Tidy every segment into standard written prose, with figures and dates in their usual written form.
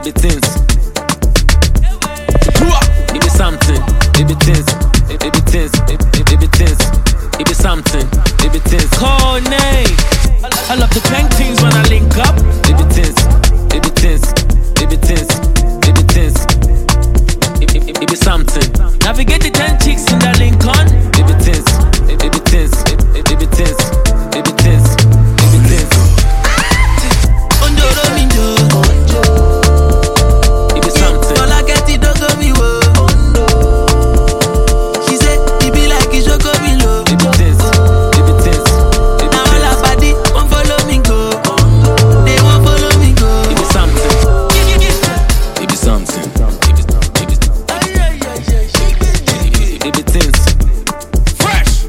baby things. It be something, baby things, baby things, baby things. It be something, baby things. Call name. I love the bang things when I link up. Baby things, baby things, baby things, baby things. It be something. Navigate the 10 chicks in the Lincoln. Baby things, baby things, baby things, baby things, baby things. It be something. All I get it don't go me wo. She said it be like it should go me low. Baby things, baby things, baby now all her body won't follow me go. They won't follow me go. It be something. It be something. Baby things. Fresh.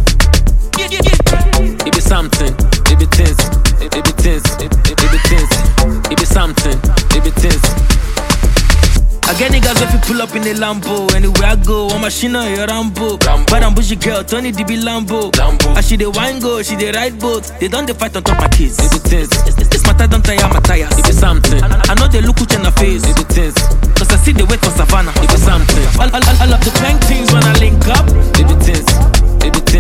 It be something. Baby things. Baby things. Baby things. It be something. Baby things. I get niggas if you pull up in a Lambo. Anywhere I go, I'm a Shina, a Rambo. Bad and bushy girl, Tony DB Lambo. As she the wine go, she the ride boat. They don't they fight on top my kids. Baby things. This matter don't tire my tires. It be something. I know they look who's in the face. Baby things. Cause I see the wait for Savannah. It be something. I love the bang things when I link up. Baby things. Baby